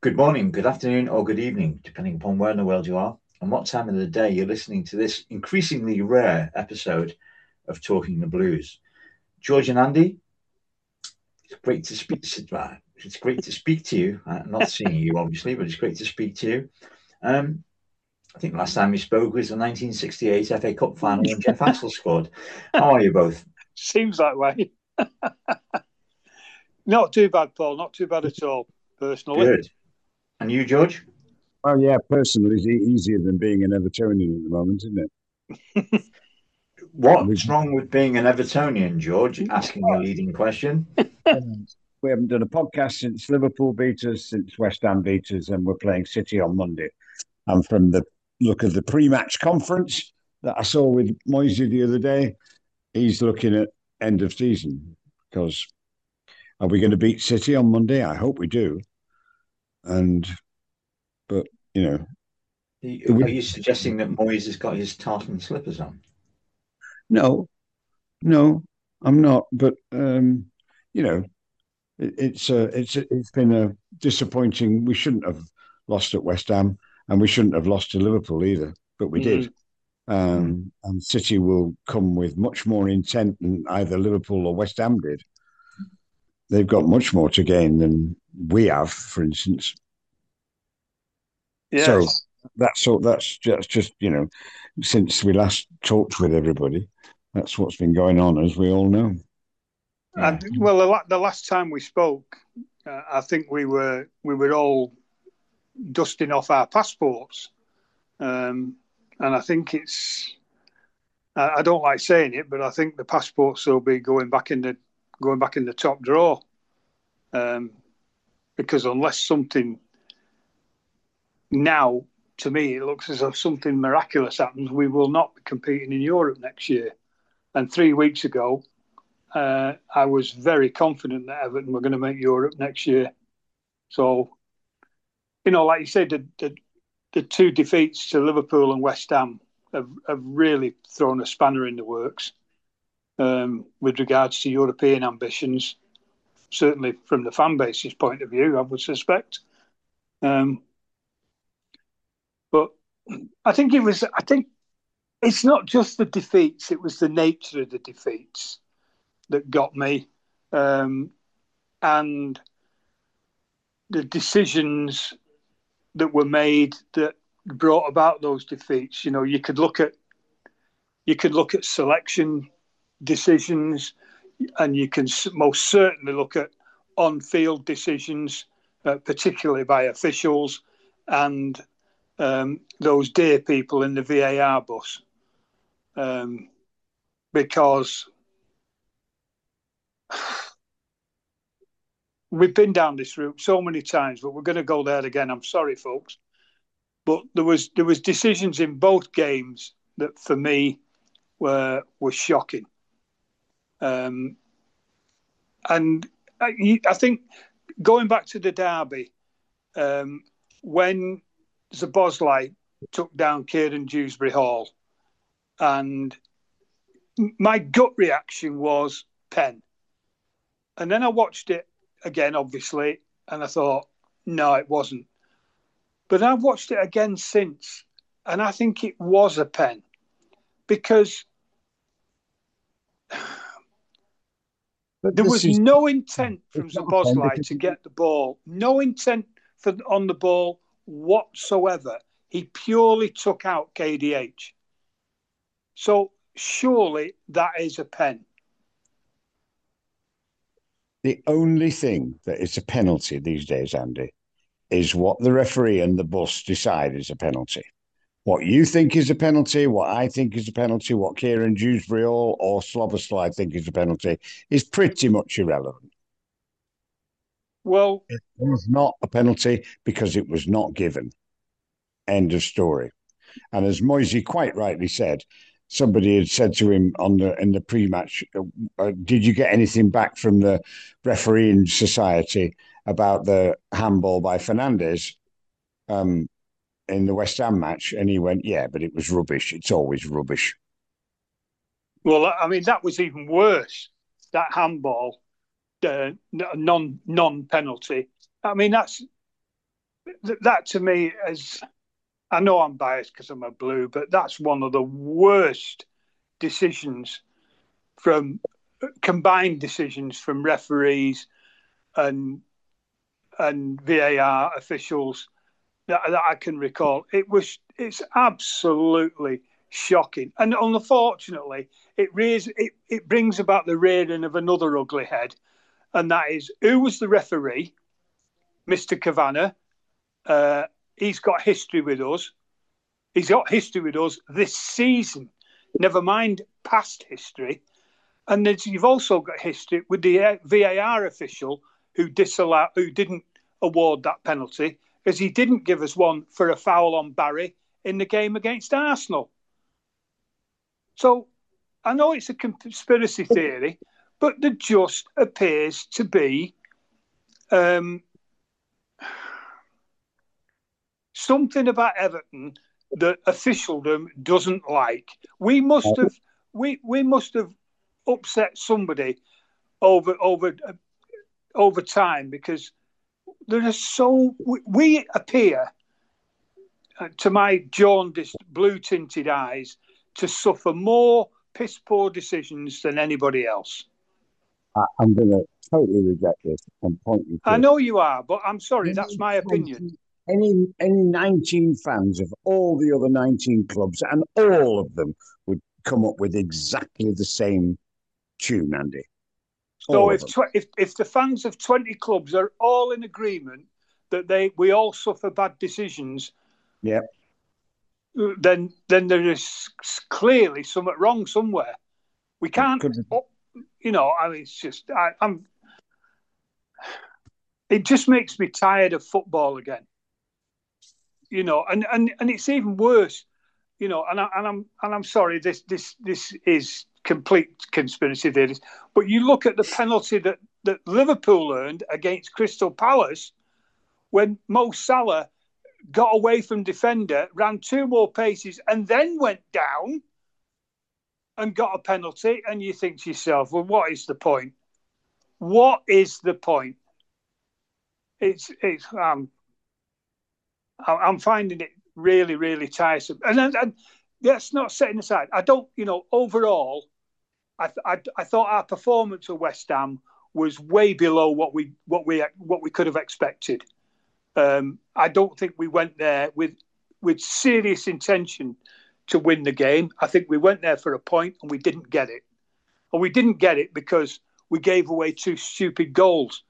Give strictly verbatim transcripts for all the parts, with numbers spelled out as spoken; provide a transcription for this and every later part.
Good morning, good afternoon, or good evening, depending upon where in the world you are and what time of the day you're listening to this increasingly rare episode of Talking the Blues. George and Andy, it's great to speak to It's great to speak to you. Uh, not seeing you, obviously, but it's great to speak to you. Um, I think last time we spoke was the nineteen sixty-eight F A Cup final when Jeff Hassel scored. How are you both? Seems that way. Not too bad, Paul. Not too bad at all, personally. Good. And you, George? Oh yeah, personally, it's e- easier than being an Evertonian at the moment, isn't it? What's We've, wrong with being an Evertonian, George? Asking a leading question. we haven't done a podcast since Liverpool beat us, since West Ham beat us, and we're playing City on Monday. And from the look of the pre-match conference that I saw with Moisey the other day, he's looking at end of season because are we going to beat City on Monday? I hope we do. And but you know, Are you suggesting that Moyes has got his tartan slippers on? no, no, I'm not. But um, you know, it, it's uh, it's it's been a disappointing. We shouldn't have lost at West Ham, and we shouldn't have lost to Liverpool either, but we did. Mm. Um, and City will come with much more intent than either Liverpool or West Ham did. They've got much more to gain than we have, for instance. Yes. So that's so that's just just you know, since we last talked with everybody, that's what's been going on, as we all know. Yeah. And, well, the, the last time we spoke, uh, I think we were we were all dusting off our passports, um, and I think it's. I, I don't like saying it, but I think the passports will be going back in the going back in the top drawer, um, because unless something now. To me, it looks as if something miraculous happens. We will not be competing in Europe next year. And three weeks ago, uh, I was very confident that Everton were going to make Europe next year. So, you know, like you said, the, the, the two defeats to Liverpool and West Ham have, have really thrown a spanner in the works um, with regards to European ambitions, certainly from the fan base's point of view, I would suspect. Um, but I think it was, I think it's not just the defeats, it was the nature of the defeats that got me. Um, and the decisions that were made that brought about those defeats. You know, you could look at you could look at selection decisions, and you can most certainly look at on-field decisions, uh, particularly by officials and um, those dear people in the V A R bus, um, because we've been down this route so many times, but we're going to go there again. I'm sorry, folks, but there was there was decisions in both games that for me were were shocking, um, and I, I think going back to the derby, um, when Szoboszlai took down Kieran Dewsbury Hall, and my gut reaction was pen. And then I watched it again, obviously, and I thought, no, it wasn't. But I've watched it again since, and I think it was a pen because but there was is, no intent from Szoboszlai to get the ball, no intent for on the ball whatsoever. He purely took out K D H. So surely that is a pen. The only thing that is a penalty these days, Andy, is what the referee and the bus decide is a penalty. What you think is a penalty, what I think is a penalty, what Kieran Dewsbury or, or Szoboszlai think is a penalty is pretty much irrelevant. Well, it was not a penalty because it was not given. End of story. And as Moisey quite rightly said, somebody had said to him on the in the pre-match, uh, "Did you get anything back from the refereeing society about the handball by Fernandes um, in the West Ham match?" And he went, "Yeah, but it was rubbish. It's always rubbish." Well, I mean, that was even worse. That handball, uh, non non penalty. I mean, that's th- that to me is, I know I'm biased because I'm a Blue, but that's one of the worst decisions from combined decisions from referees and and V A R officials that, that I can recall. It was it's absolutely shocking, and unfortunately, it raise, it it brings about the rearing of another ugly head, and that is who was the referee, Mister Kavanagh. Uh, he's got history with us. He's got history with us this season. Never mind past history. And then you've also got history with the V A R official who disallowed, who didn't award that penalty, because he didn't give us one for a foul on Barry in the game against Arsenal. So I know it's a conspiracy theory, but there just appears to be um, something about Everton that officialdom doesn't like. We must have, we we must have upset somebody over over uh, over time, because there are so we, we appear uh, to my jaundiced blue tinted eyes to suffer more piss poor decisions than anybody else. I, I'm going to totally reject this and point you to I know you are, but I'm sorry, that's my opinion. Any any nineteen fans of all the other nineteen clubs, and all of them would come up with exactly the same tune, Andy. So if, tw- if if the fans of twenty clubs are all in agreement that they we all suffer bad decisions, yeah, then then there is clearly something wrong somewhere. We can't, oh, you know. I mean, it's just I, I'm. It just makes me tired of football again. You know, and, and, and it's even worse. You know, and I, and I'm and I'm sorry. This this this is complete conspiracy theories. But you look at the penalty that, that Liverpool earned against Crystal Palace when Mo Salah got away from defender, ran two more paces, and then went down and got a penalty. And you think to yourself, well, what is the point? What is the point? It's it's um, I'm finding it really, really tiresome. And, and, and that's not setting aside. I don't, you know, overall, I, I, I thought our performance at West Ham was way below what we what we what we could have expected. Um, I don't think we went there with with serious intention to win the game. I think we went there for a point and we didn't get it. And we didn't get it because we gave away two stupid goals.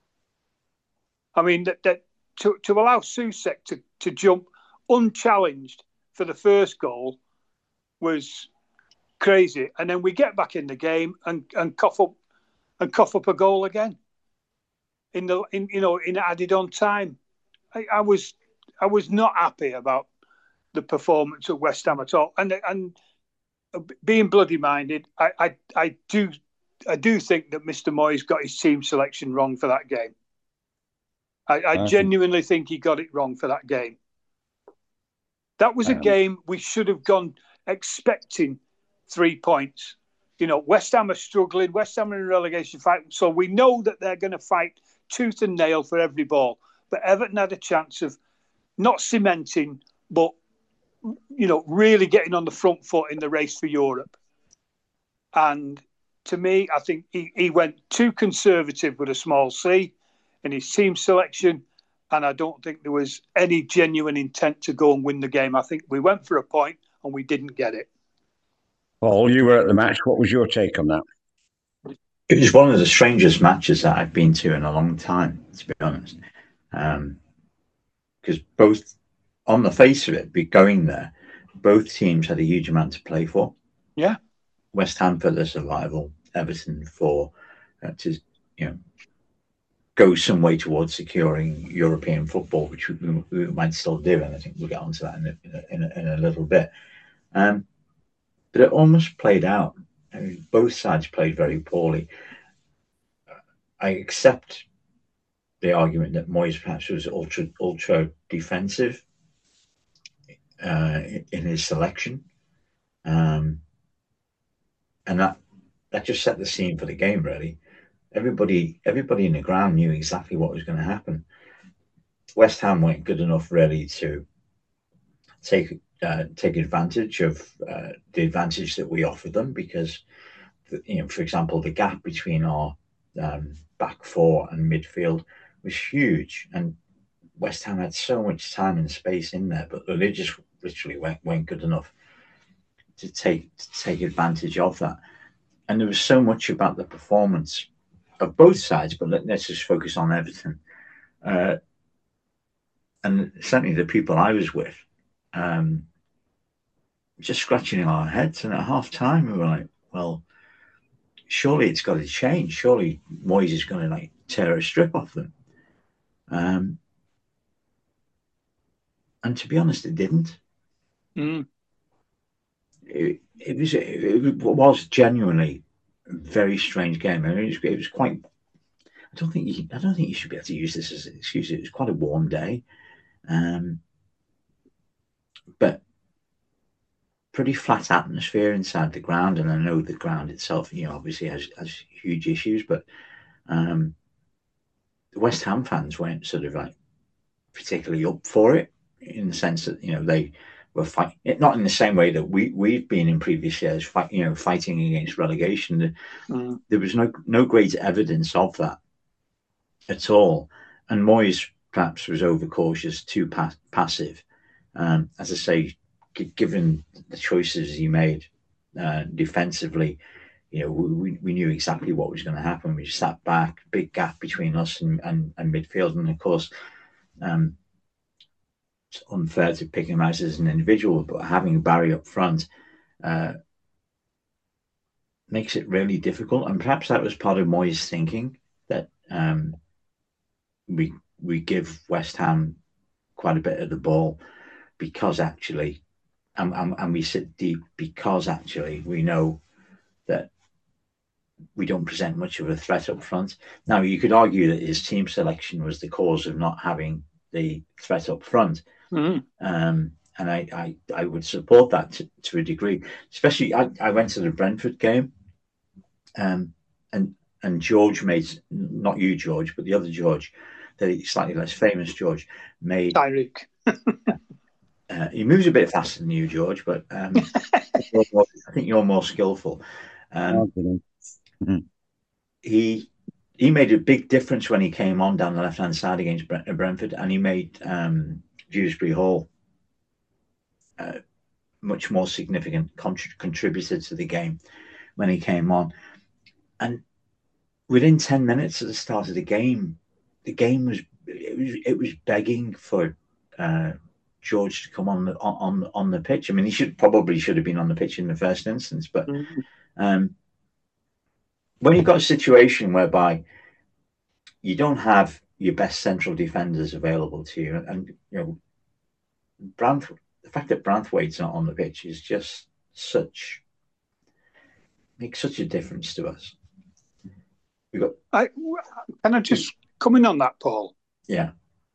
I mean, that, that to, to allow Soucek to, to jump unchallenged for the first goal was crazy. And then we get back in the game and, and cough up and cough up a goal again in the in you know in added on time. I, I was I was not happy about the performance at West Ham at all. And and being bloody minded, I, I, I do I do think that Mister Moyes got his team selection wrong for that game. I, I genuinely think he got it wrong for that game. That was a um, game we should have gone expecting three points. You know, West Ham are struggling. West Ham are in a relegation fight. So we know that they're going to fight tooth and nail for every ball. But Everton had a chance of not cementing, but, you know, really getting on the front foot in the race for Europe. And to me, I think he, he went too conservative with a small C in his team selection. And I don't think there was any genuine intent to go and win the game. I think we went for a point and we didn't get it. Paul, you were at the match. What was your take on that? It was one of the strangest matches that I've been to in a long time, to be honest. Um, because both, on the face of it, be going there, both teams had a huge amount to play for. Yeah. West Ham for the survival, Everton for uh, to you know go some way towards securing European football, which we, we might still do, and I think we'll get onto that in a, in a, in a little bit. Um, but it almost played out. I mean, both sides played very poorly. I accept the argument that Moyes perhaps was ultra ultra defensive uh, in his selection, um, and that that just set the scene for the game. Really, everybody everybody in the ground knew exactly what was going to happen. West Ham weren't good enough really to take uh, take advantage of uh, the advantage that we offered them, because, you know, for example, the gap between our um, back four and midfield was huge, and West Ham had so much time and space in there, but they just literally weren't, weren't good enough to take to take advantage of that. And there was so much about the performance of both sides, but let, us just focus on Everton. Uh, and certainly the people I was with, um, just scratching our heads. And at half time, we were like, well, surely it's got to change. Surely Moyes is going to like tear a strip off them. Um, and to be honest, it didn't. Mm. It, it was it was genuinely a very strange game. I mean, it was, it was quite. I don't think you. I don't think you should be able to use this as an excuse. It was quite a warm day, um, but pretty flat atmosphere inside the ground. And I know the ground itself, you know, obviously has has huge issues, but um, the West Ham fans weren't sort of like particularly up for it, in the sense that, you know, they were fighting, not in the same way that we we've been in previous years, fight, you know, fighting against relegation. Mm. There was no no great evidence of that at all, and Moyes perhaps was overcautious, too pa- passive. Um, as I say, g- given the choices he made uh, defensively, you know, we, we knew exactly what was going to happen. We sat back, big gap between us and, and, and midfield, and of course, um, it's unfair to pick him out as an individual, but having Barry up front uh, makes it really difficult. And perhaps that was part of Moyes' thinking, that um, we we give West Ham quite a bit of the ball, because actually, and, and, and we sit deep, because actually we know that we don't present much of a threat up front. Now, you could argue that his team selection was the cause of not having the threat up front. Mm-hmm. Um, and I, I, I would support that to, to a degree. Especially, I, I went to the Brentford game, um, and and George made, not you, George, but the other George, the slightly less famous George, made... Tyreek. uh, he moves a bit faster than you, George, but um, more, I think you're more skillful. Um, mm-hmm. He he made a big difference when he came on down the left-hand side against Brentford, and he made um, Dewsbury Hall uh, much more significant contr- contributor to the game when he came on. And within ten minutes at the start of the game, the game was it was it was begging for uh, George to come on the on on the pitch. I mean, he should probably should have been on the pitch in the first instance, but mm-hmm. um, when you've got a situation whereby you don't have your best central defenders available to you, and you know, Branth, the fact that Branthwaite's not on the pitch is just such makes such a difference to us. We got. I can I just come in on that, Paul? Yeah.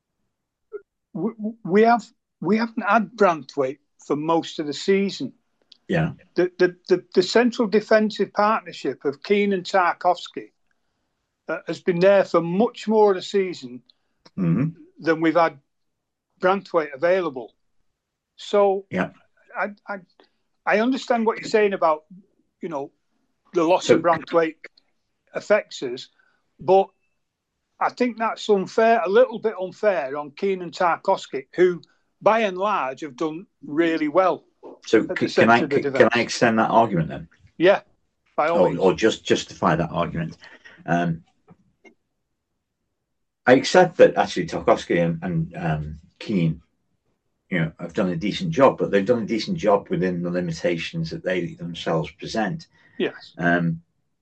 We, we have we haven't had Branthwaite for most of the season. Yeah. The the the, the central defensive partnership of Keane and Tarkowski uh, has been there for much more of the season mm-hmm. than we've had Branthwaite available. So yeah, I, I I understand what you're saying about, you know, the loss so, of Branthwaite affects us, but I think that's unfair, a little bit unfair on Keane and Tarkowski, who by and large have done really well. So can, can I can I extend that argument then? Yeah, by all or, means. or just justify that argument. Um, I accept that actually Tarkowski and, and um, Keane, you know, have done a decent job, but they've done a decent job within the limitations that they themselves present. Yes. Um,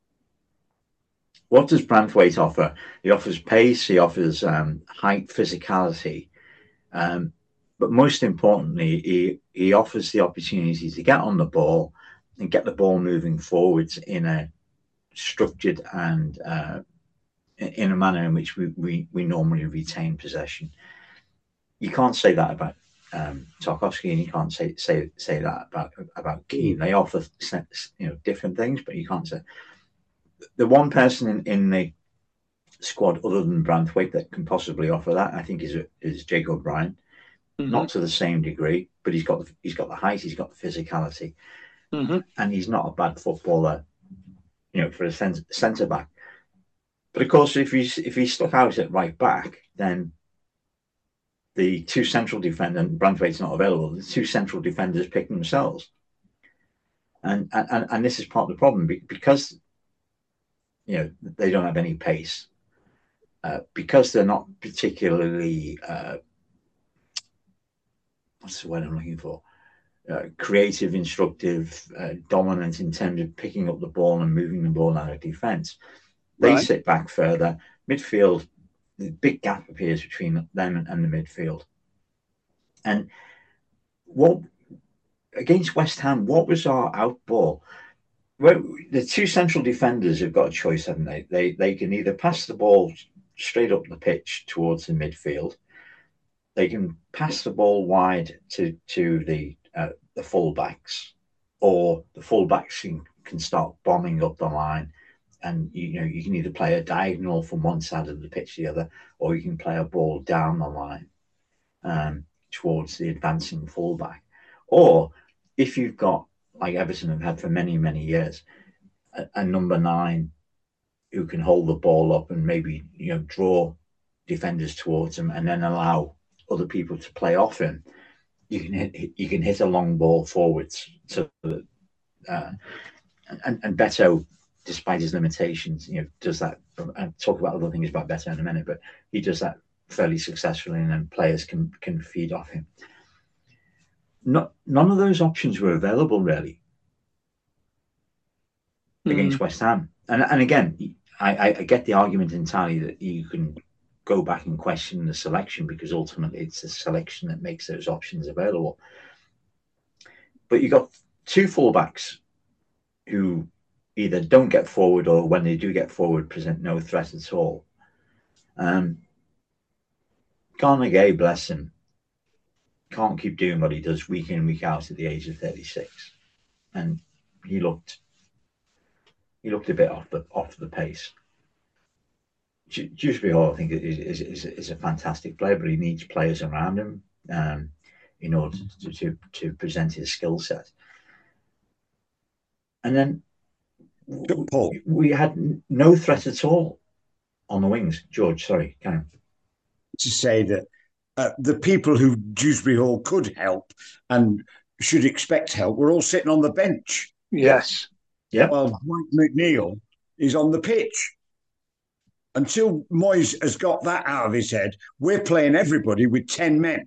what does Branthwaite offer? He offers pace, he offers um, height, physicality, um, but most importantly, he, he offers the opportunity to get on the ball and get the ball moving forwards in a structured and uh, in a manner in which we, we, we normally retain possession. You can't say that about um, Tarkowski, and you can't say say say that about about Keane. They offer, you know, different things, but you can't say. The one person in, in the squad other than Branthwaite that can possibly offer that, I think, is is Jake O'Brien. Mm-hmm. Not to the same degree, but he's got the, he's got the height, he's got the physicality, mm-hmm. and he's not a bad footballer, you know, for a centre back. But of course, if he's if he's stuck out at right back, then the two central defenders, and Branthwaite's not available, the two central defenders pick themselves. And, and and this is part of the problem, because, you know, they don't have any pace, uh, because they're not particularly, uh, what's the word I'm looking for? Uh, creative, instructive, uh, dominant in terms of picking up the ball and moving the ball out of defence. They right. sit back further. Midfield, the big gap appears between them and, and the midfield. And what against West Ham, what was our out ball? Well, the two central defenders have got a choice, haven't they? They they can either pass the ball straight up the pitch towards the midfield. They can pass the ball wide to to the uh, the fullbacks, or the fullbacks can, can start bombing up the line, and you know you can either play a diagonal from one side of the pitch to the other, or you can play a ball down the line um, towards the advancing fullback. Or if you've got, like Everton have had for many many years, a, a number nine who can hold the ball up and maybe you know draw defenders towards him, and then allow other people to play off him, you can hit you can hit a long ball forwards. So that, uh, and and Beto, despite his limitations, you know, does that. I'll talk about other things about Beto in a minute, but he does that fairly successfully, and then players can can feed off him. Not none of those options were available really mm. against West Ham, and and again, I, I get the argument entirely that you can go back and question the selection, because ultimately it's the selection that makes those options available. But you've got two fullbacks who either don't get forward, or when they do get forward, present no threat at all. Um, Gana Gueye, bless him, can't keep doing what he does week in, week out at the age of thirty-six. And he looked he looked a bit off the off the pace. Dewsbury Hall, I think, is, is, is, is a fantastic player, but he needs players around him um, in order to, to, to present his skill set. And then Paul. we had no threat at all on the wings. George, sorry, can I? To say that uh, the people who Dewsbury Hall could help and should expect help were all sitting on the bench. Yes. Yeah. While Mike McNeil is on the pitch. Until Moyes has got that out of his head, we're playing everybody with ten men.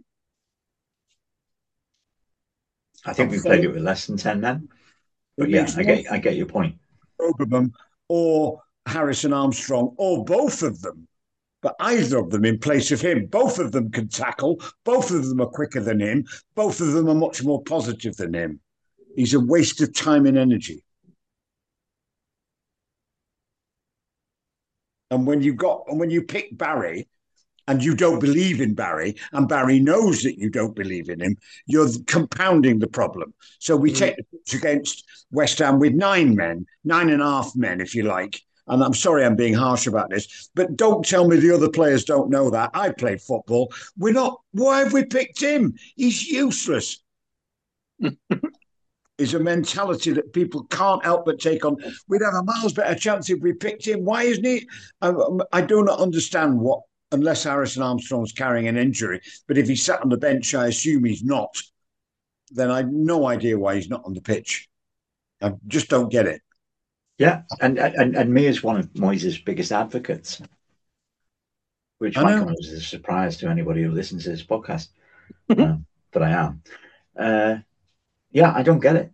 I think we played it with less than ten men. But yeah, I get I get your point. Oberman or Harrison Armstrong, or both of them, but either of them in place of him. Both of them can tackle. Both of them are quicker than him. Both of them are much more positive than him. He's a waste of time and energy. And when you got and when you pick Barry, and you don't believe in Barry, and Barry knows that you don't believe in him, you're compounding the problem. So we mm. take the pitch against West Ham with nine men, nine and a half men, if you like. And I'm sorry I'm being harsh about this, but don't tell me the other players don't know that. I played football. We're not. Why have we picked him? He's useless. Is a mentality that people can't help but take on. We'd have a miles better chance if we picked him. Why isn't he? I, I do not understand what, unless Harrison Armstrong's carrying an injury, but if he sat on the bench, I assume he's not, then I have no idea why he's not on the pitch. I just don't get it. Yeah, and and, and me is one of Moyes' biggest advocates, which might come as a surprise to anybody who listens to this podcast, uh, but I am. Uh, Yeah, I don't get it.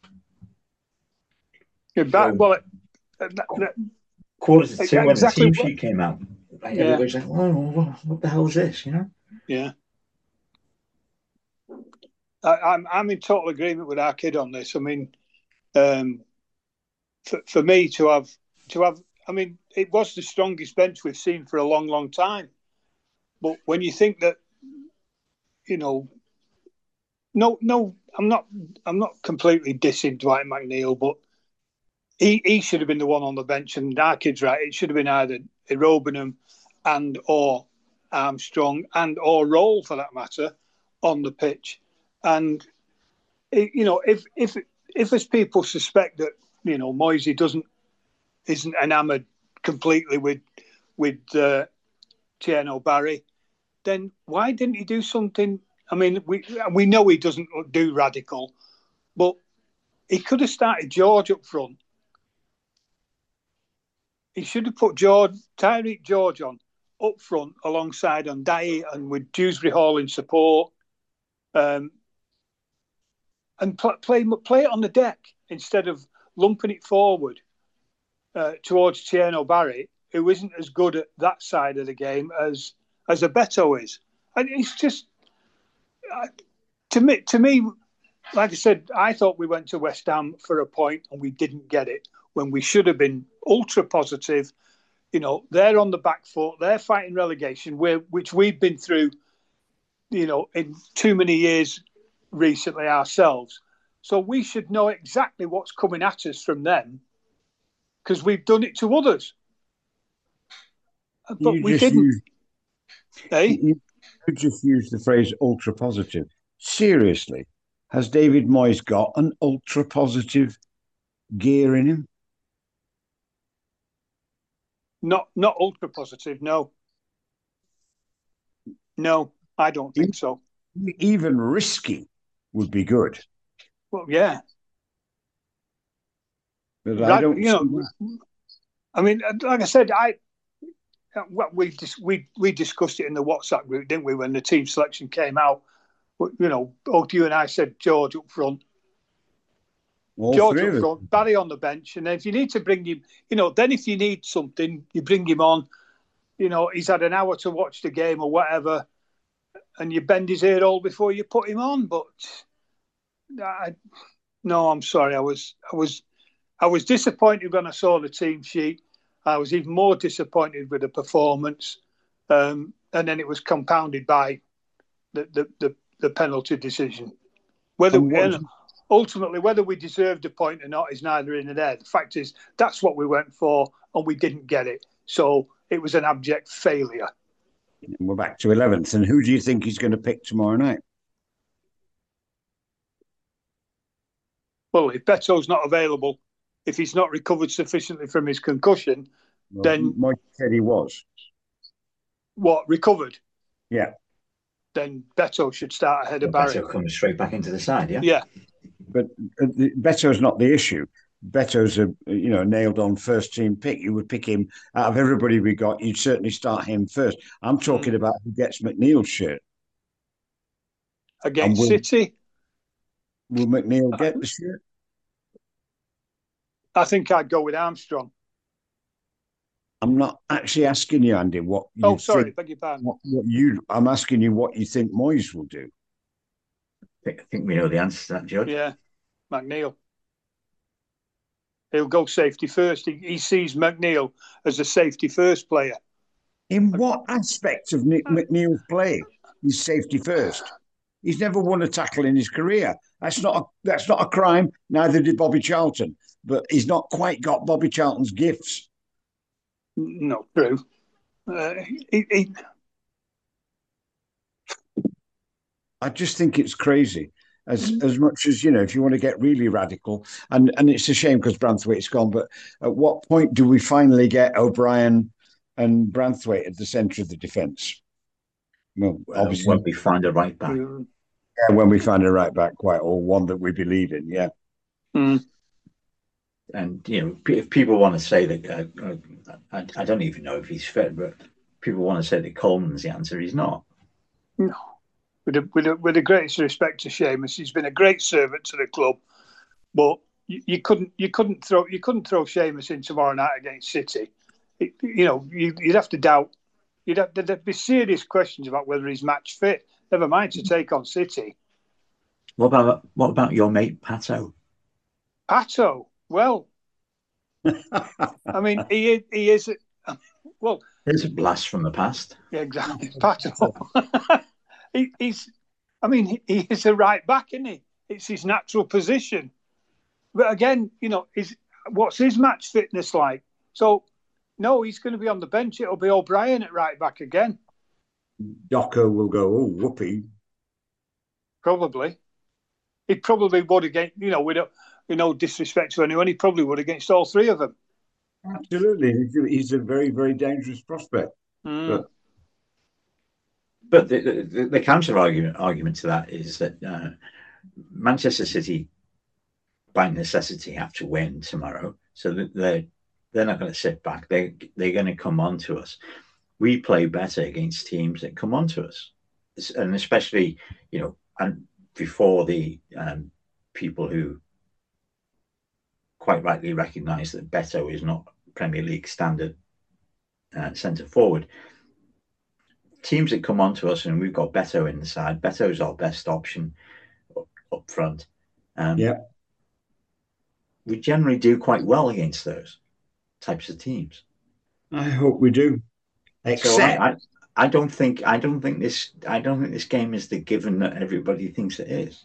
Yeah, that, so, well, it, that, that, quarter to two, when exactly the team sheet came out, like, yeah. everybody's like, "Oh, what the hell is this?" You know? Yeah. I, I'm I'm in total agreement with our kid on this. I mean, um, for for me to have to have, I mean, it was the strongest bench we've seen for a long, long time. But when you think that, you know, no, no. I'm not. I'm not completely dissing Dwight McNeil, but he, he should have been the one on the bench, and our kid's right. It should have been either Irobenham and or Armstrong and or Roll, for that matter, on the pitch. And you know, if if if as people suspect that, you know, Moisey doesn't isn't enamoured completely with with uh, Tierno Barry, then why didn't he do something? I mean, we we know he doesn't do radical, but he could have started George up front. He should have put George, Tyreek George on up front alongside Ndiaye and with Dewsbury Hall in support, um, and pl- play play it on the deck instead of lumping it forward uh, towards Tierno Barry, who isn't as good at that side of the game as as a Beto is. And it's just uh, to me, to me, like I said, I thought we went to West Ham for a point and we didn't get it when we should have been ultra positive. You know, they're on the back foot, they're fighting relegation, where which we've been through, you know, in too many years recently ourselves. So we should know exactly what's coming at us from them because we've done it to others. But you we didn't. Used, eh? You, you just used the phrase ultra positive. Seriously, has David Moyes got an ultra positive gear in him? Not not ultra positive, no. No, I don't think so. Even risky would be good. Well, yeah. But I don't. You know, I mean, like I said, I well, we just we we discussed it in the WhatsApp group, didn't we? When the team selection came out, you know, both you and I said George up front. All George up front, Barry on the bench, and then if you need to bring him, you know, then if you need something, you bring him on. You know, he's had an hour to watch the game or whatever, and you bend his ear all before you put him on. But I, no, I'm sorry, I was, I was, I was disappointed when I saw the team sheet. I was even more disappointed with the performance, um, and then it was compounded by the the, the, the penalty decision. Whether we, ultimately whether we deserved a point or not is neither in nor there. The fact is that's what we went for, and we didn't get it. So it was an abject failure. We're back to eleventh, and who do you think he's going to pick tomorrow night? Well, if Beto's not available, if he's not recovered sufficiently from his concussion, well, then Mike said he was. What, recovered? Yeah. Then Beto should start ahead well, of Barry. Beto comes straight back into the side, yeah. Yeah. But uh, Beto's not the issue. Beto's a you know nailed on first team pick. You would pick him out of everybody we got. You'd certainly start him first. I'm talking mm. about who gets McNeil's shirt against will, City. Will McNeil get the shirt? I think I'd go with Armstrong. I'm not actually asking you, Andy. What? You oh, sorry, think, beg your pardon. What, what you? I'm asking you what you think Moyes will do. I think we know the answer to that, George. Yeah, McNeil. He'll go safety first. He, he sees McNeil as a safety first player. In what aspect of Nick McNeil's play is safety first? He's never won a tackle in his career. That's not a, that's not a crime. Neither did Bobby Charlton. But he's not quite got Bobby Charlton's gifts. No, true. Uh, he, he... I just think it's crazy. As mm-hmm. as much as, you know, if you want to get really radical, and, and it's a shame because Branthwaite's gone, but at what point do we finally get O'Brien and Branthwaite at the centre of the defence? Well, obviously, when we find a right back. Yeah, when we find a right back, quite, or one that we believe in, yeah. Mm. And, you know, if people want to say that, uh, I, I don't even know if he's fit, but people want to say that Coleman's the answer, he's not. No. With, a, with, a, with the greatest respect to Seamus, he's been a great servant to the club, but you, you couldn't you couldn't throw you couldn't throw Seamus in tomorrow night against City. It, you know, you, you'd have to doubt. You'd have, there'd be serious questions about whether he's match fit. Never mind to take on City. What about what about your mate Pato? Pato, well, I mean, he he is. Well, it's a blast from the past. Yeah, exactly, Pato. He, he's, I mean, he, he is a right back, isn't he? It's his natural position. But again, you know, is what's his match fitness like? So, no, he's going to be on the bench. It'll be O'Brien at right back again. Docker will go, oh, whoopee. Probably. He probably would against, you know, with you know, disrespect to anyone, he probably would against all three of them. Absolutely. He's a very, very dangerous prospect. Mm. But but the, the, the counter argument, argument to that is that uh, Manchester City, by necessity, have to win tomorrow. So that they're, they're not going to sit back. They, they're going to come on to us. We play better against teams that come on to us. And especially, you know, and before the um, people who quite rightly recognise that Beto is not Premier League standard uh, centre forward. Teams that come on to us, and we've got Beto in the side. Beto is our best option up, up front. Um, yeah, we generally do quite well against those types of teams. I hope we do. Except, so I, I, I don't think I don't think this I don't think this game is the given that everybody thinks it is.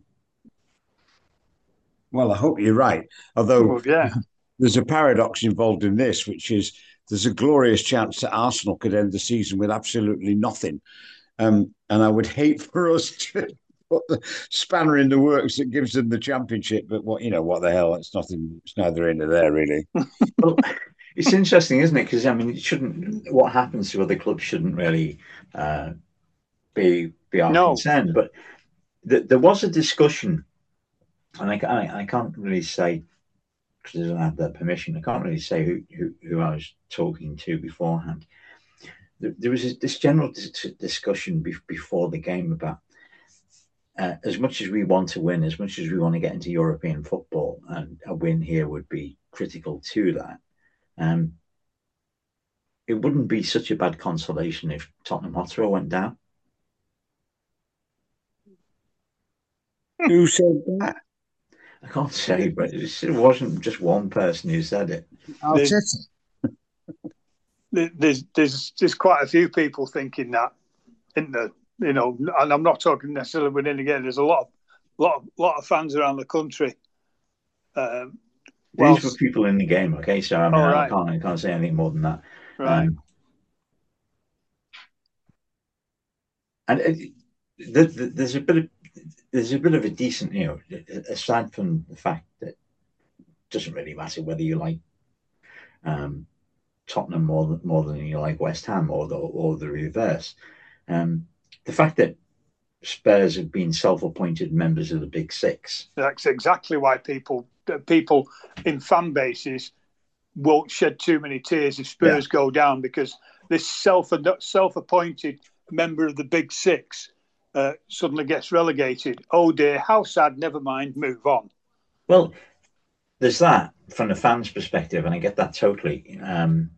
Well, I hope you're right. Although well, yeah. there's a paradox involved in this, which is there's a glorious chance that Arsenal could end the season with absolutely nothing. Um, and I would hate for us to put the spanner in the works that gives them the championship. But what you know, what the hell? It's nothing. It's neither in nor there, really. Well, it's interesting, isn't it? Because I mean, it shouldn't. What happens to other clubs shouldn't really uh, be be our no. concern. But th- there was a discussion. And I, I, I can't really say, because I don't have their permission, I can't really say who, who, who I was talking to beforehand. There, there was this general dis- discussion be- before the game about uh, as much as we want to win, as much as we want to get into European football, and a win here would be critical to that. Um, it wouldn't be such a bad consolation if Tottenham Hotspur went down. Who said that? I can't say, but it wasn't just one person who said it. There's, there's, there's, there's quite a few people thinking that, isn't there? You know, and I'm not talking necessarily within again. There's a lot of, lot, of, lot of fans around the country. Um, These whilst... were people in the game, okay? So I mean, oh, I right. can't, I can't say anything more than that. Right. Um, and it, the, the, there's a bit of. There's a bit of a decent, you know, aside from the fact that it doesn't really matter whether you like um, Tottenham more than, more than you like West Ham or the, or the reverse. Um, the fact that Spurs have been self-appointed members of the Big Six. That's exactly why people people in fan bases won't shed too many tears if Spurs yeah. go down, because this self self-appointed member of the Big Six Uh, suddenly gets relegated. Oh dear, how sad, never mind, move on. Well, there's that from the fans' perspective, and I get that totally. Um,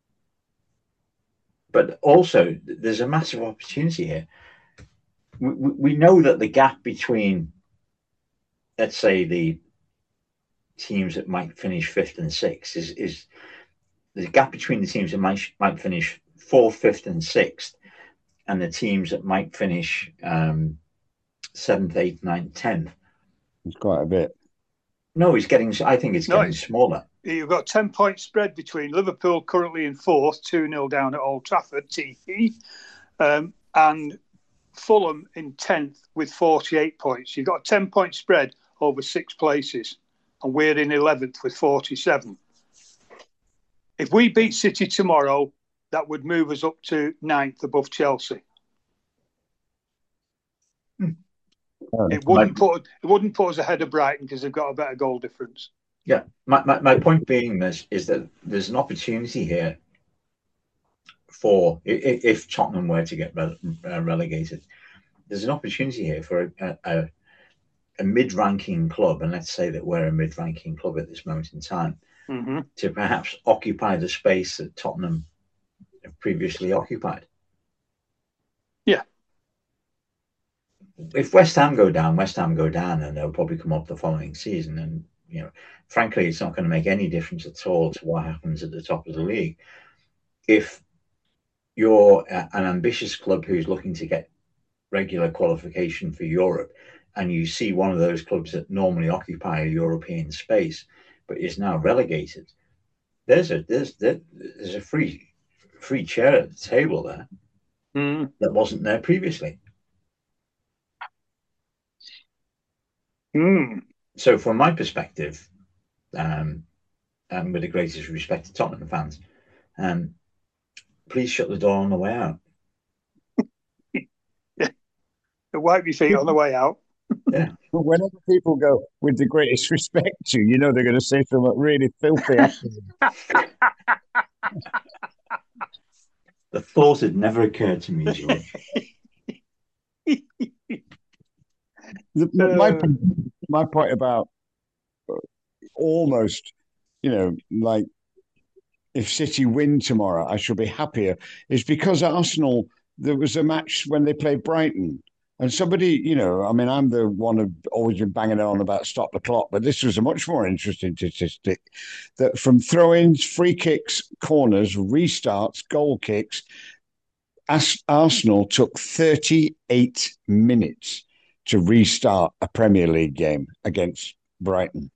but also, there's a massive opportunity here. We, we know that the gap between, let's say, the teams that might finish fifth and sixth is, is the gap between the teams that might, might finish fourth, fifth, and sixth, and the teams that might finish um, seventh, eighth, ninth, tenth. It's quite a bit. No, it's getting. I think it's no, getting it's, smaller. You've got ten point spread between Liverpool currently in fourth, two nil down at Old Trafford, T P, um, and Fulham in tenth with forty-eight points. You've got a ten point spread over six places, and we're in eleventh with forty-seven. If we beat City tomorrow, that would move us up to ninth above Chelsea. Hmm. It wouldn't my, put it wouldn't put us ahead of Brighton because they've got a better goal difference. Yeah, my, my, my point being this is that there's an opportunity here for if, if Tottenham were to get rele, uh, relegated, there's an opportunity here for a, a, a mid-ranking club, and let's say that we're a mid-ranking club at this moment in time, mm-hmm. to perhaps occupy the space that Tottenham have previously occupied. Yeah. If West Ham go down, West Ham go down, and they'll probably come up the following season. And, you know, frankly, it's not going to make any difference at all to what happens at the top of the league. If you're a, an ambitious club who's looking to get regular qualification for Europe, and you see one of those clubs that normally occupy a European space but is now relegated. There's a there's there's a free free chair at the table there mm. that wasn't there previously. Mm. So, from my perspective, um, and with the greatest respect to Tottenham fans, um, please shut the door on the way out. Yeah. Wipe your feet on the way out. Yeah. But whenever people go with the greatest respect to, you know they're going to say something really filthy after them. The thought had never occurred to me, George. The, my my point about almost, you know, like if City win tomorrow, I shall be happier, is because Arsenal, there was a match when they played Brighton. And somebody, you know, I mean, I'm the one who's always been banging on about stop the clock, but this was a much more interesting statistic that from throw-ins, free kicks, corners, restarts, goal kicks, Arsenal took thirty-eight minutes to restart a Premier League game against Brighton.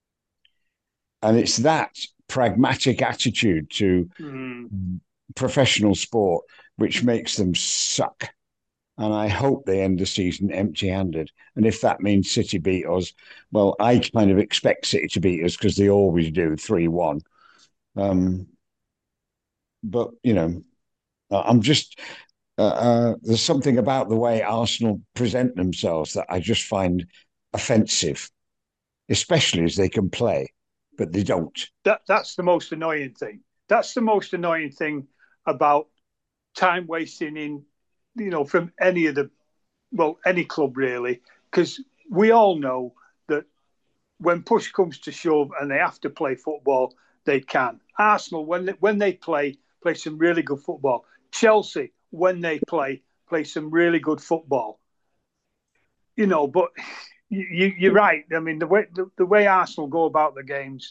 And it's that pragmatic attitude to mm. professional sport which makes them suck. And I hope they end the season empty-handed. And if that means City beat us, well, I kind of expect City to beat us because they always do, three one. Um, but, you know, I'm just... Uh, uh, there's something about the way Arsenal present themselves that I just find offensive, especially as they can play, but they don't. That That's the most annoying thing. That's the most annoying thing about time wasting in, you know, from any of the, well, any club really, because we all know that when push comes to shove and they have to play football, they can. Arsenal, when they, when they play, play some really good football. Chelsea, when they play, play some really good football. You know, but you, you're right. I mean, the way the, the way Arsenal go about the games,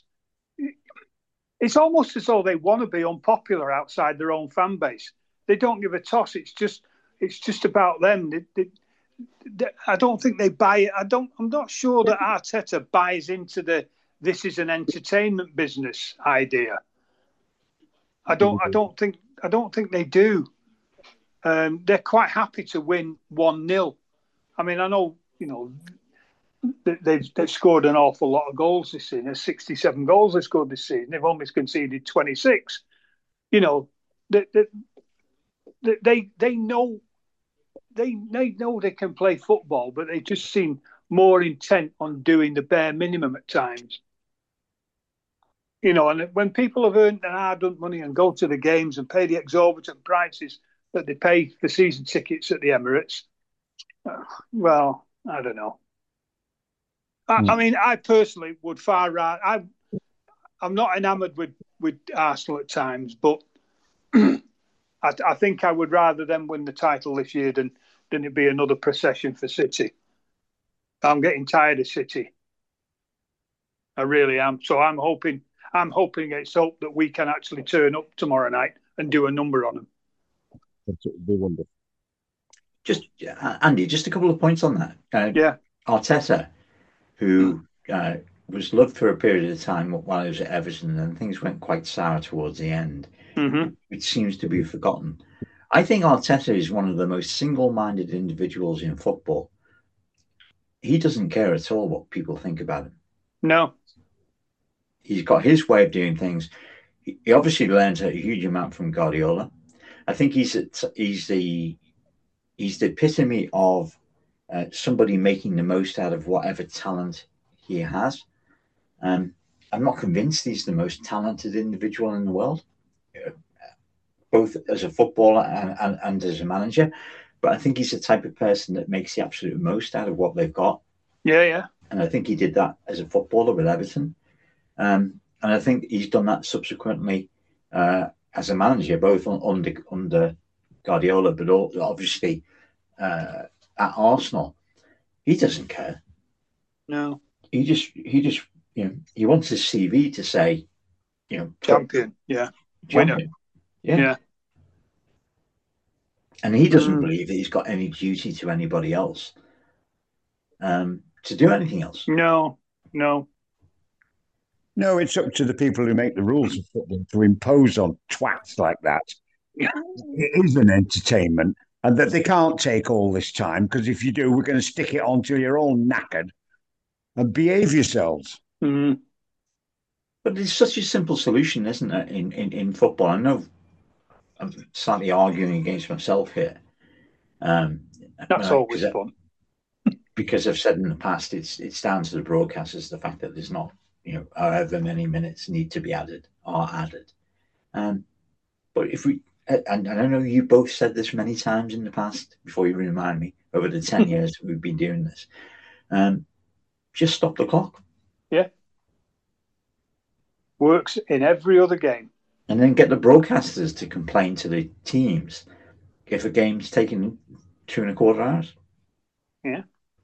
it's almost as though they want to be unpopular outside their own fan base. They don't give a toss. It's just it's just about them. They, they, they, I don't think they buy it. I don't. I'm not sure that Arteta buys into the this is an entertainment business idea. I don't. I don't think. I don't think they do. Um, they're quite happy to win one nil. I mean, I know, you know, they've they've scored an awful lot of goals this season. There's sixty-seven goals they scored this season. They've only conceded twenty-six. You know, they they they, they know they they know they can play football, but they just seem more intent on doing the bare minimum at times. You know, and when people have earned their hard-earned money and go to the games and pay the exorbitant prices that they pay for season tickets at the Emirates, uh, well, I don't know. I, mm. I mean, I personally would far rather. I, I'm not enamoured with, with Arsenal at times, but I, I think I would rather them win the title this year than, than it be another procession for City. I'm getting tired of City. I really am. So I'm hoping, I'm hoping it's hope that we can actually turn up tomorrow night and do a number on them. It would be wonderful. Just uh, Andy, just a couple of points on that. Uh, yeah, Arteta, who uh, was loved for a period of time while he was at Everton, and things went quite sour towards the end, mm-hmm. which seems to be forgotten. I think Arteta is one of the most single-minded individuals in football. He doesn't care at all what people think about him. No. He's got his way of doing things. He obviously learned a huge amount from Guardiola. I think he's he's the he's the epitome of uh, somebody making the most out of whatever talent he has. Um, I'm not convinced he's the most talented individual in the world, uh, both as a footballer and, and, and as a manager. But I think he's the type of person that makes the absolute most out of what they've got. Yeah, yeah. And I think he did that as a footballer with Everton. Um, and I think he's done that subsequently uh, as a manager, both on, under under Guardiola, but obviously uh, at Arsenal. He doesn't care. No. He just he just you know he wants his C V to say, you know, champion, yeah, champion. winner, yeah. yeah. And he doesn't mm. believe that he's got any duty to anybody else um, to do anything else. No, no. No, it's up to the people who make the rules of football to impose on twats like that. It is an entertainment, and that they can't take all this time because if you do, we're going to stick it on till you're all knackered and behave yourselves. Mm. But it's such a simple solution, isn't it, in, in, in football? I know I'm slightly arguing against myself here. Um, That's uh, always I, fun. Because I've said in the past, it's it's down to the broadcasters, the fact that there's not, you know, however many minutes need to be added are added. Um, but if we, and, and I know you both said this many times in the past, before you remind me, over the ten years we've been doing this, um, just stop the clock. Yeah. Works in every other game. And then get the broadcasters to complain to the teams if a game's taking two and a quarter hours. Yeah.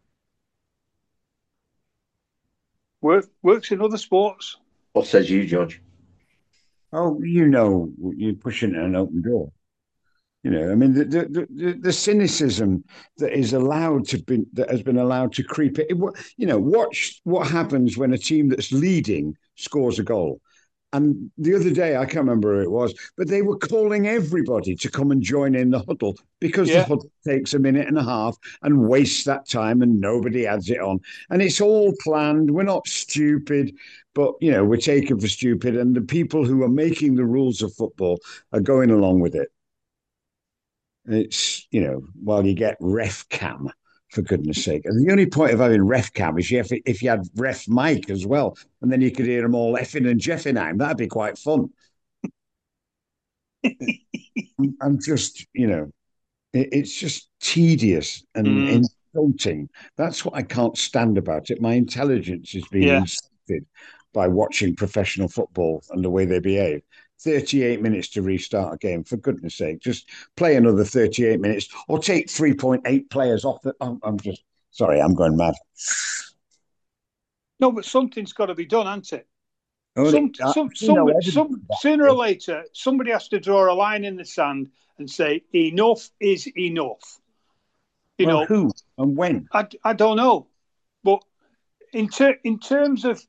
Work, works in other sports. What says you, George? Oh, you know, you're pushing an open door. You know, I mean, the the, the, the cynicism that is allowed to be that has been allowed to creep it. You know, watch what happens when a team that's leading scores a goal. And the other day, I can't remember who it was, but they were calling everybody to come and join in the huddle because yeah. the huddle takes a minute and a half and wastes that time and nobody adds it on. And it's all planned. We're not stupid, but, you know, we're taken for stupid. And the people who are making the rules of football are going along with it. It's, you know, while you get ref cam, for goodness sake. And the only point of having ref cam is if, if you had ref mic as well, and then you could hear them all effing and jeffing at him. That'd be quite fun. I'm just, you know, it, it's just tedious and mm. insulting. That's what I can't stand about it. My intelligence is being yeah. insulted by watching professional football and the way they behave. thirty-eight minutes to restart a game, for goodness sake. Just play another thirty-eight minutes or take three point eight players off. The, I'm, I'm just, sorry, I'm going mad. No, but something's got to be done, hasn't it? Oh, some, uh, some, somebody, some, sooner or later, somebody has to draw a line in the sand and say, enough is enough. You well, know, who and when? I, I don't know. But in, ter- in terms of,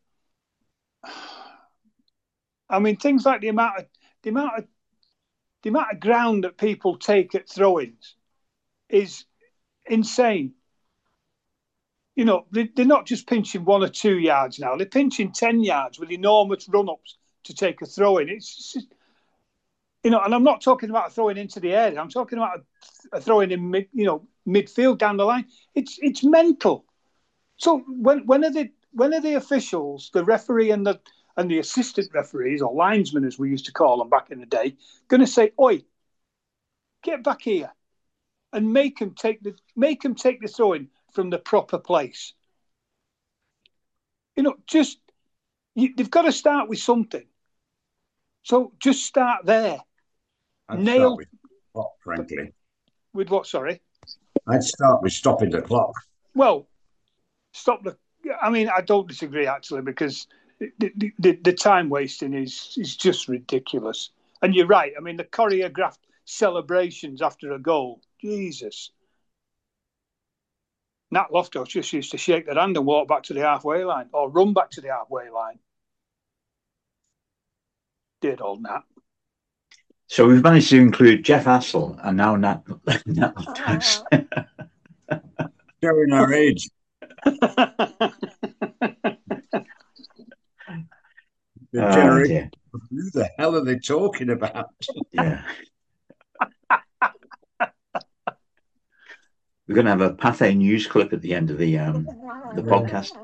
I mean, things like the amount of the amount of the amount of ground that people take at throw-ins is insane. You know, they, they're not just pinching one or two yards now; they're pinching ten yards with enormous run-ups to take a throw-in. It's just, you know, and I'm not talking about a throw-in into the air. I'm talking about a, a throw-in in mid, you know, midfield down the line. It's it's mental. So when when are the when are the officials, the referee and the and the assistant referees, or linesmen as we used to call them back in the day, going to say, "Oi, get back here," and make them take the make them take the throw-in from the proper place? You know, just you, they've got to start with something. So just start there. I'd Nail start with the clock, frankly. With what? Sorry. I'd start with stopping the clock. Well, stop the. I mean, I don't disagree actually, because The, the, the time wasting is is just ridiculous. And you're right. I mean, the choreographed celebrations after a goal. Jesus. Nat Loftus just used to shake their hand and walk back to the halfway line, or run back to the halfway line. Did old Nat. So we've managed to include Jeff Hassel and now Nat, Nat Loftus. Showing our age. The oh, generation. Who the hell are they talking about? Yeah. We're going to have a Pathé news clip at the end of the um, the podcast.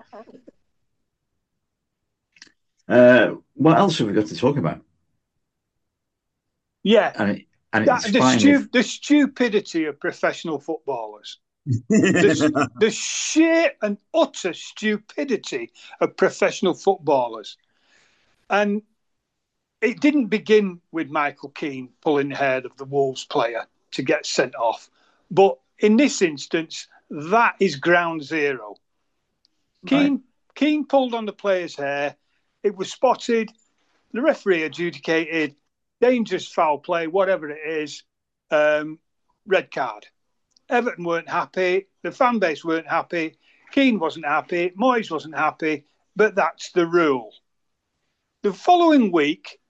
Uh, what else have we got to talk about? Yeah. And, it, and that, it's the, stu- if... the stupidity of professional footballers. the, the sheer and utter stupidity of professional footballers. And it didn't begin with Michael Keane pulling the hair of the Wolves player to get sent off. But in this instance, that is ground zero. Keane, right. Keane pulled on the player's hair. It was spotted. The referee adjudicated. Dangerous foul play, whatever it is. Um, red card. Everton weren't happy. The fan base weren't happy. Keane wasn't happy. Moyes wasn't happy. But that's the rule. The following week,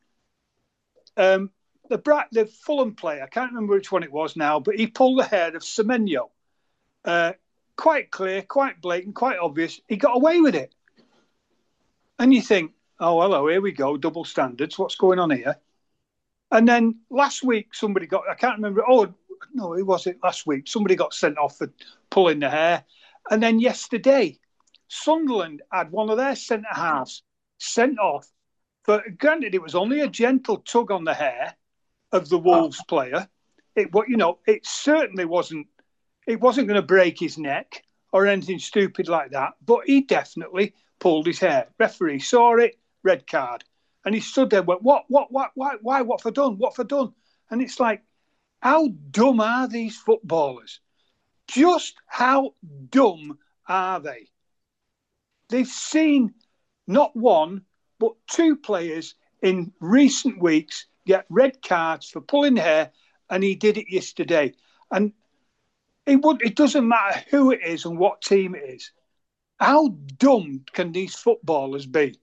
um, the Bra- the Fulham player, I can't remember which one it was now, but he pulled the hair of Semenyo. Uh, quite clear, quite blatant, quite obvious. He got away with it. And you think, oh, hello, here we go, double standards. What's going on here? And then last week, somebody got, I can't remember, oh, no, it wasn't last week. Somebody got sent off for pulling the hair. And then yesterday, Sunderland had one of their centre-halves sent off. But granted, it was only a gentle tug on the hair of the Wolves player. It, what you know, it certainly wasn't. It wasn't going to break his neck or anything stupid like that. But he definitely pulled his hair. Referee saw it, red card, and he stood there. Went, what, what, what, why, why? What for done? What for done? And it's like, how dumb are these footballers? Just how dumb are they? They've seen not one, but two players in recent weeks get red cards for pulling hair, and he did it yesterday. And it would, it doesn't matter who it is and what team it is. How dumb can these footballers be?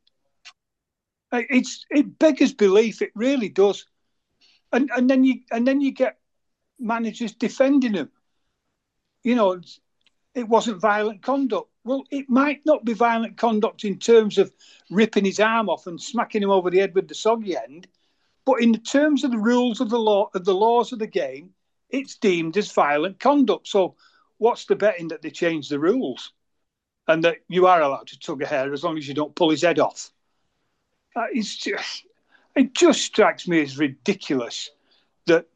It's it beggars belief. It really does. And and then you and then you get managers defending them. You know, it wasn't violent conduct. Well, it might not be violent conduct in terms of ripping his arm off and smacking him over the head with the soggy end, but in the terms of the rules of the law, of the laws of the game, it's deemed as violent conduct. So, what's the betting that they change the rules and that you are allowed to tug a hair as long as you don't pull his head off? Uh, it's just, it just strikes me as ridiculous that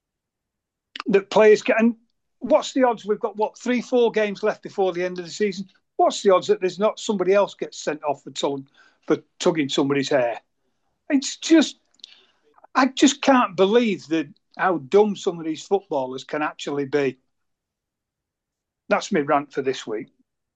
that players can. And what's the odds? We've got what three, four games left before the end of the season. What's the odds that there's not somebody else gets sent off for, tug, for tugging somebody's hair? It's just, I just can't believe that how dumb some of these footballers can actually be. That's my rant for this week.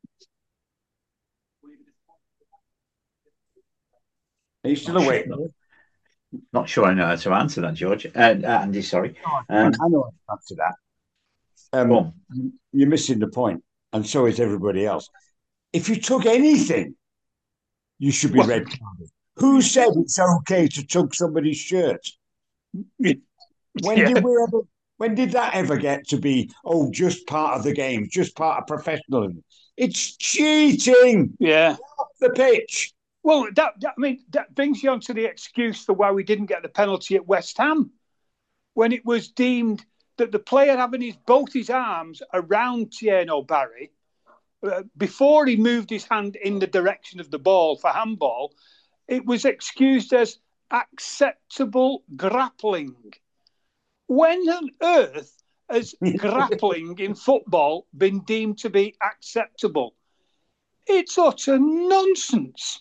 Are you still awake? Not sure I know how to answer that, George. Uh, Andy, sorry. Um, I know how to answer that. Um, you're missing the point, and so is everybody else. If you took anything, you should be well, red carded. Who said it's okay to tug somebody's shirt? When yeah. did we ever? When did that ever get to be? Oh, just part of the game, just part of professionalism. It's cheating. Yeah, off the pitch. Well, that, that I mean that brings you on to the excuse for why we didn't get the penalty at West Ham, when it was deemed that the player having his both his arms around Tieno Barry uh, before he moved his hand in the direction of the ball for handball, it was excused as acceptable grappling. When on earth has grappling in football been deemed to be acceptable? It's utter nonsense.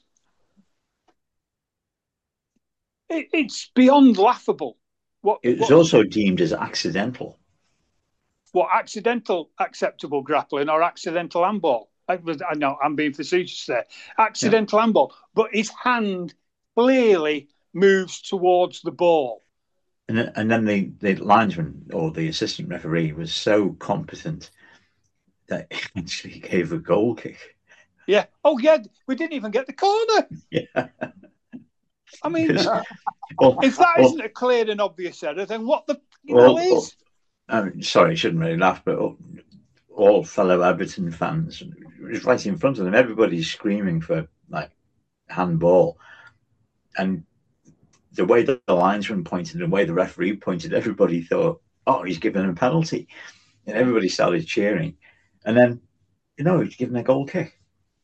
It, it's beyond laughable. What, it was what, also deemed as accidental. What, accidental acceptable grappling or accidental handball? I, I know I'm being facetious there. Accidental yeah. handball, but his hand clearly moves towards the ball. And then, and then the, the linesman or the assistant referee was so competent that he actually gave a goal kick. Yeah. Oh, yeah. We didn't even get the corner. Yeah. I mean, well, if that well, isn't a clear and obvious error, then what the you well, know is? Well, I'm sorry, I shouldn't really laugh, but all, all fellow Everton fans, it was right in front of them. Everybody's screaming for like handball, and the way that the linesman pointed, and the way the referee pointed, everybody thought, "Oh, he's given a penalty," and everybody started cheering. And then, you know, he's given a goal kick.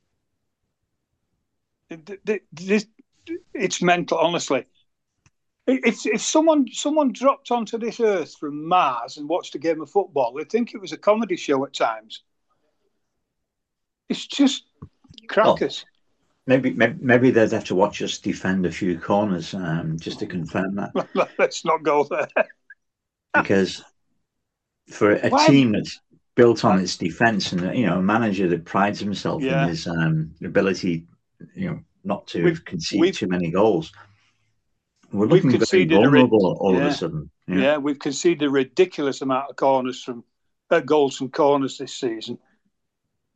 This. It's mental, honestly. If if someone someone dropped onto this earth from Mars and watched a game of football, they'd think it was a comedy show at times. It's just crackers. Well, maybe, maybe maybe they'd have to watch us defend a few corners um, just to confirm that. Let's not go there. Because for a Why? team that's built on its defence, and you know, a manager that prides himself yeah. in his um, ability, you know, not to we've, concede too many goals. We're looking we've very vulnerable all yeah. of a sudden. Yeah. yeah, we've conceded a ridiculous amount of corners from uh, goals from corners this season.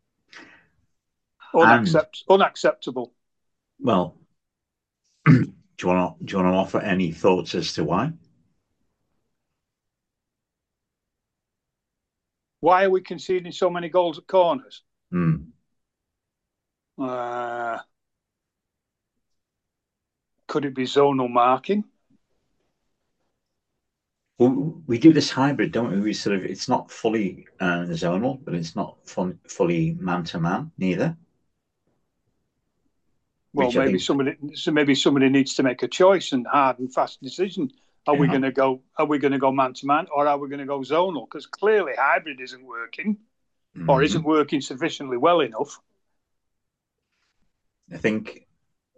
Unaccept- and, unacceptable. Well, Do you want to do you want to offer any thoughts as to why? Why are we conceding so many goals at corners? Hmm. Uh, could it be zonal marking? Well, we do this hybrid, don't we? We sort of it's not fully uh, zonal, but it's not fun, fully man to man neither. Well, Which I maybe think, somebody, so maybe somebody needs to make a choice and hard and fast decision. Are we yeah. going to go? Are we going to go man to man, or are we going to go zonal? Because clearly hybrid isn't working, or Mhm. isn't working sufficiently well enough. I think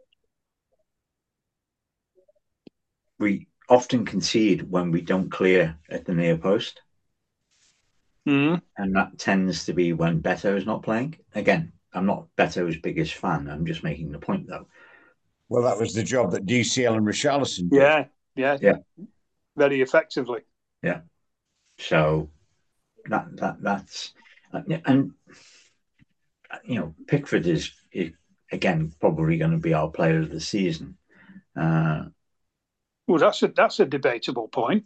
we often concede when we don't clear at the near post, Mm. and that tends to be when Beto is not playing. Again, I'm not Beto's biggest fan. I'm just making the point, though. Well, that was the job that D C L and Richarlison did. Yeah, yeah, Yeah. very effectively. Yeah. So that that that's and you know Pickford is, is again probably going to be our player of the season. Uh, Well, that's a that's a debatable point.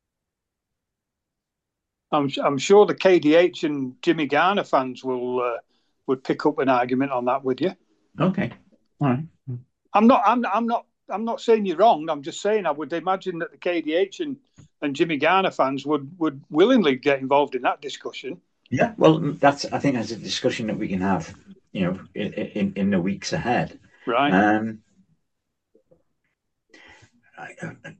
I'm I'm sure the K D H and Jimmy Garner fans will uh, would pick up an argument on that with you. okay, all right. I'm not I'm I'm not I'm not saying you're wrong. I'm just saying I would imagine that the K D H and, and Jimmy Garner fans would, would willingly get involved in that discussion. Yeah, well, that's I think that's a discussion that we can have, you know, in in, in the weeks ahead. Right. Um, I, I,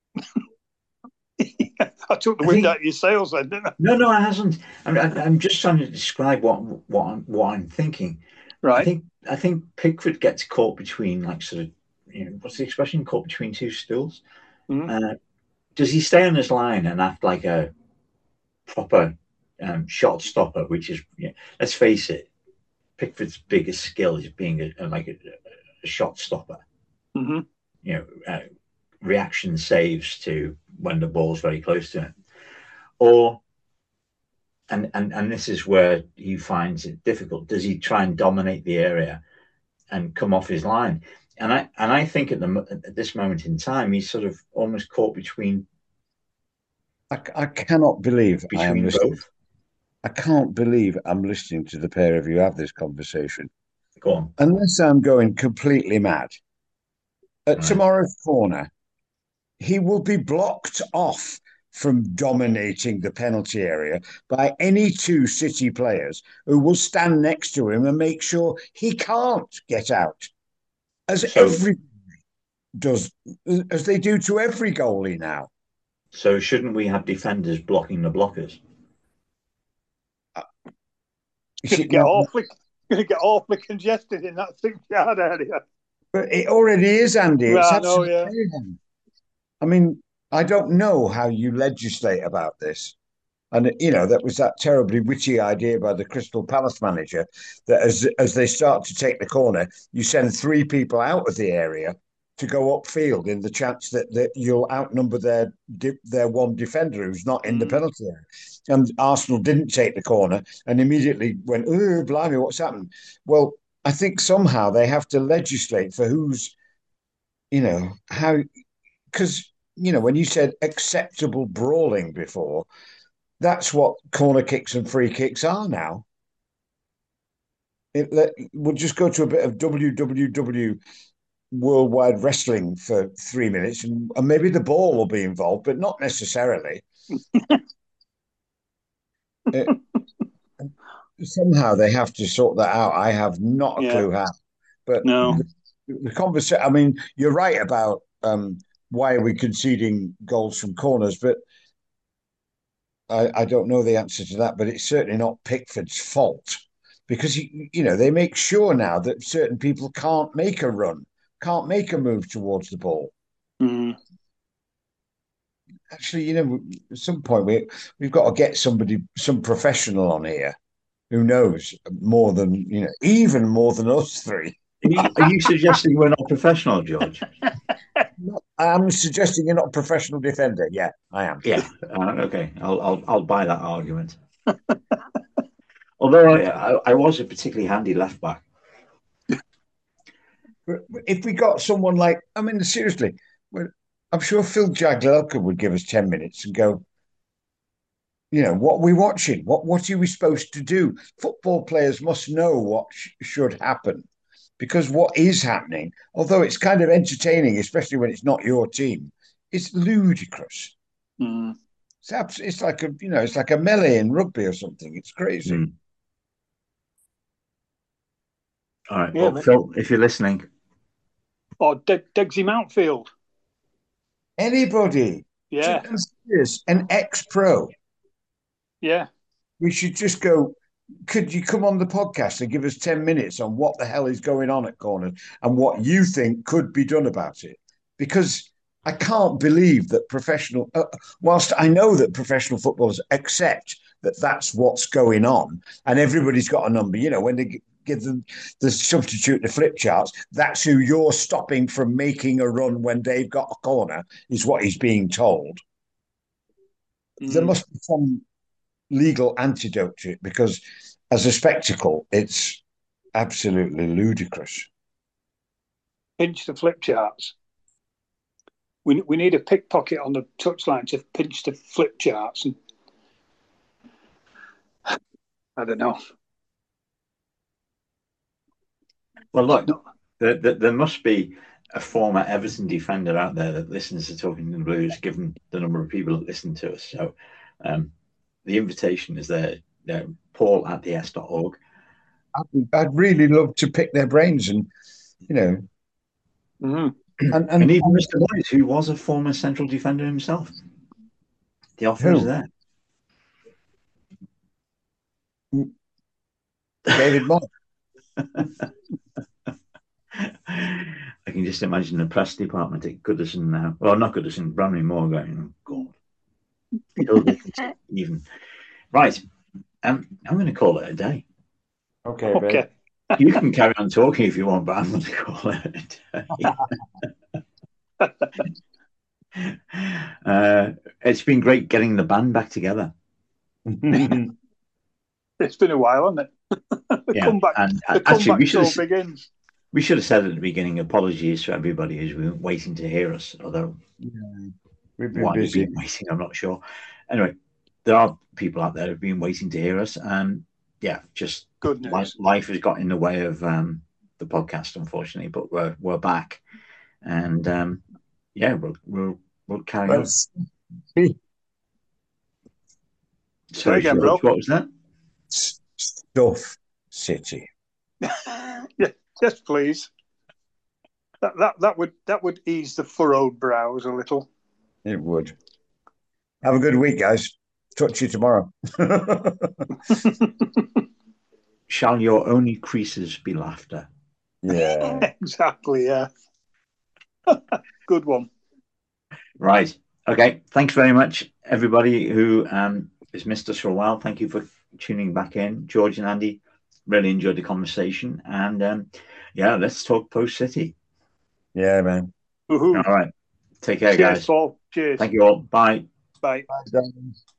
I took the I wind think- out of your sails then, didn't I? no, no, it hasn't. I'm I- I'm just trying to describe what what I'm what I'm thinking. I Right. think I think Pickford gets caught between like sort of you know what's the expression caught between two stools. Mhm. Uh, does he stay on his line and act like a proper um, shot stopper? Which is you know, let's face it, Pickford's biggest skill is being a, a like a, a shot stopper. Mhm. You know, uh, reaction saves to when the ball's very close to him, or and and and this is where he finds it difficult. Does he try and dominate the area and come off his line? And I and I think at the at this moment in time, he's sort of almost caught between I, I cannot believe I am between listening. both. I can't believe I'm listening to the pair of you have this conversation. Go on. Unless I'm going completely mad. At Right. tomorrow's corner, he will be blocked off from dominating the penalty area by any two City players who will stand next to him and make sure he can't get out. As So- every does, as they do to every goalie now. So shouldn't we have defenders blocking the blockers? It's going to get awfully going to get awfully congested in that six yard area. But it already is, Andy. It's Yeah, I know, absolute yeah. mayhem. I mean, I don't know how you legislate about this. And, you know, that was that terribly witty idea by the Crystal Palace manager that as as they start to take the corner, you send three people out of the area to go upfield in the chance that, that you'll outnumber their their one defender who's not in the Mm. penalty area. And Arsenal didn't take the corner and immediately went, oh, blimey, what's happened? Well, I think somehow they have to legislate for who's, you know, how, because, you know, when you said acceptable brawling before, that's what corner kicks and free kicks are now. It, let, we'll just go to a bit of W W W Worldwide Wrestling for three minutes, and, and maybe the ball will be involved, but not necessarily. it, somehow they have to sort that out. I have not a Yeah. clue how. But No. the, the conversation. I mean, you're right about um, why are we conceding goals from corners, but I, I don't know the answer to that, but it's certainly not Pickford's fault because, you, you know, they make sure now that certain people can't make a run, can't make a move towards the ball. Mm. Actually, you know, at some point we, we've got to get somebody, some professional on here who knows more than, you know, even more than us three. Are you, are you suggesting we're not professional, George? I'm suggesting you're not a professional defender. Yeah, I am. Yeah. Uh, okay. I'll, I'll I'll buy that argument. Although I, I, I was a particularly handy left back. if we got someone like, I mean, seriously, I'm sure Phil Jagielka would give us ten minutes and go, you know, what are we watching? What what are we supposed to do? Football players must know what sh- should happen, because what is happening, although it's kind of entertaining, especially when it's not your team, it's ludicrous. Mm. It's abs- it's like a you know, it's like a melee in rugby or something. It's crazy. Mm. All right, Yeah, well, mate. Phil, if you're listening, Or De- Degsy Mountfield. Anybody, Yeah, I'm serious, an ex-pro. yeah. We should just go. Could you come on the podcast and give us ten minutes on what the hell is going on at Corners and what you think could be done about it? Because I can't believe that professional, uh, whilst I know that professional footballers accept that that's what's going on and everybody's got a number, you know, when they give them the substitute the flip charts, that's who you're stopping from making a run when they've got a corner, is what he's being told. Mm. There must be some legal antidote to it, because as a spectacle, it's absolutely ludicrous. Pinch the flip charts. We we need a pickpocket on the touchline to pinch the flip charts. And I don't know. Well, look, there, there, there must be a former Everton defender out there that listens to Talking the Blues, given the number of people that listen to us. So um, the invitation is there, there paul at the s dot org. I'd, I'd really love to pick their brains and, you know. Mm-hmm. And, and, and even Mister Boyes, who was a former central defender himself. The offer who? is there. David Moore. I can just imagine the press department at Goodison now. Well, not Goodison, Bramley Moore going, oh, God. Even. Right. Um, I'm going to call it a day. Okay, okay. Babe. You can carry on talking if you want, but I'm going to call it a day. uh, it's been great getting the band back together. It's been a while, hasn't it? the yeah, comeback, and, the and comeback actually, we should have, begins. We should have said at the beginning, apologies to everybody who's been waiting to hear us, although yeah, we've been why busy. We've been waiting, I'm not sure. Anyway, there are people out there who've been waiting to hear us, and yeah, just good news. Life, life has got in the way of um, the podcast, unfortunately, but we're we're back, and um, yeah, we'll we'll, we'll carry on. So again, bro. What was that? Stuff City. yeah, yes, please. That that that would that would ease the furrowed brows a little. It would. Have a good week, guys. Talk to you tomorrow. Shall your only creases be laughter? Yeah. Exactly, yeah. Good one. Right. Okay. Thanks very much, everybody who um, has missed us for a while. Thank you for tuning back in. George and Andy, really enjoyed the conversation. And um, yeah, let's talk Post City. Yeah, man. Woo-hoo. All right. Take care, Cheers, guys. Paul. Cheers. Thank you all. Bye. Bye. Bye, guys.